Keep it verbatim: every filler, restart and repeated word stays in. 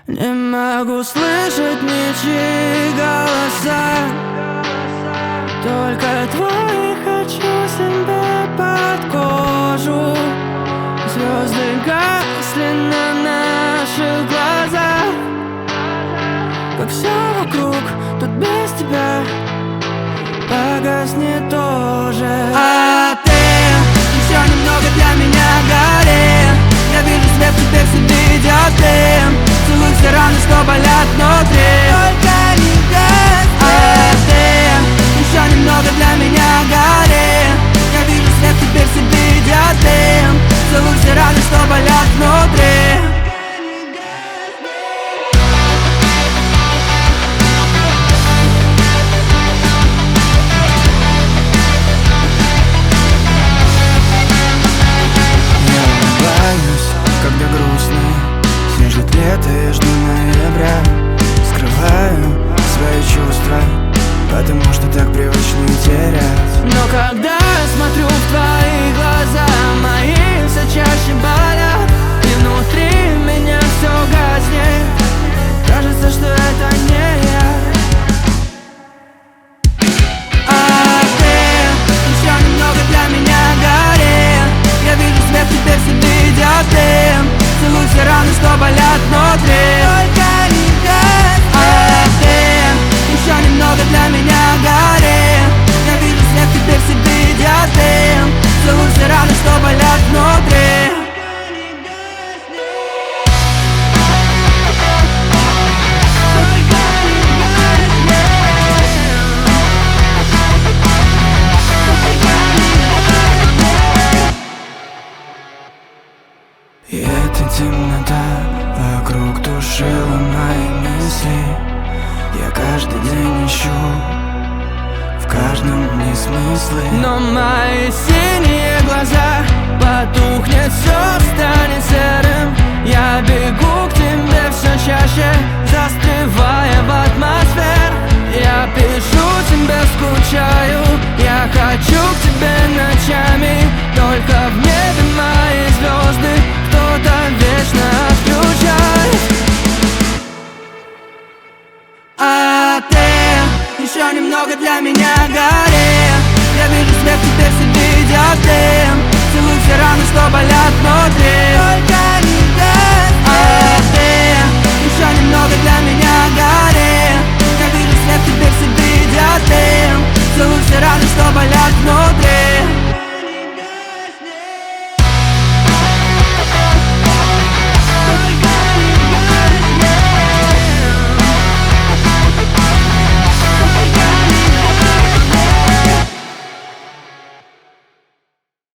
Не могу слышать ничьи голоса, только твои хочу себе под кожу. Звезды гасли на наших глазах, как все вокруг тут без тебя погаснет тоже. А ты еще немного для меня гори. Я вижу свет, теперь себе идет дым. Целуй все раны, что болят внутри. Только не гаси. А ты еще немного для меня гори. Я вижу свет, теперь себе идет дым. Целуй все раны, что болят внутри. Когда грустно, снежит лето, я жду ноября. Скрываю свои чувства, потому что так привычно терять. Но когда я смотрю в твои глаза, мои все чаще болят, и внутри меня все гаснет. Кажется, что это не я. А ты еще немного для меня гори. Я вижу свет, теперь себе идет дым. Целуй все раны, что болят внутри. Только не гаси. А ты еще немного для меня гори. Я вижу свет, теперь себе идет дым. Целуй все раны, что болят внутри. И эта темнота вокруг душила мои мысли. Я каждый день ищу в каждом дне смыслы. Но мои синие глаза потухнет, все станет серым. Я бегу к тебе все чаще, застревая в атмосфере. Я пишу тебе, скучаю, я хочу к тебе ночами. Только в небе мои звезды кто-то вечно отключает. А ты еще немного для меня гори. Я вижу свет, теперь себе идет дым. Целуй все раны, что болят внутри. Только